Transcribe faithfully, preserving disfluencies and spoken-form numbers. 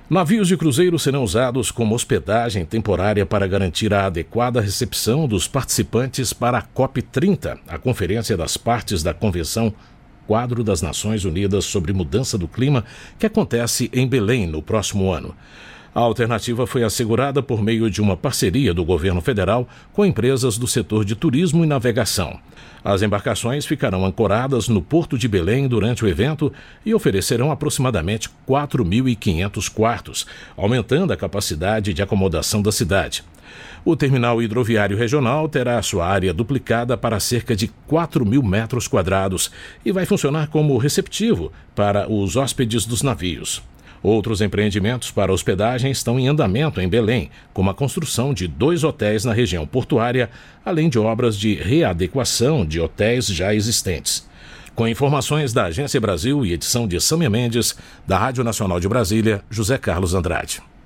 Navios de cruzeiro serão usados como hospedagem temporária para garantir a adequada recepção dos participantes para a COP trinta, a Conferência das Partes da Convenção Quadro das Nações Unidas sobre Mudança do Clima, que acontece em Belém no próximo ano. A alternativa foi assegurada por meio de uma parceria do governo federal com empresas do setor de turismo e navegação. As embarcações ficarão ancoradas no Porto de Belém durante o evento e oferecerão aproximadamente quatro mil e quinhentos quartos, aumentando a capacidade de acomodação da cidade. O terminal hidroviário regional terá sua área duplicada para cerca de quatro mil metros quadrados e vai funcionar como receptivo para os hóspedes dos navios. Outros empreendimentos para hospedagem estão em andamento em Belém, como a construção de dois hotéis na região portuária, além de obras de readequação de hotéis já existentes. Com informações da Agência Brasil e edição de Sâmia Mendes, da Rádio Nacional de Brasília, José Carlos Andrade.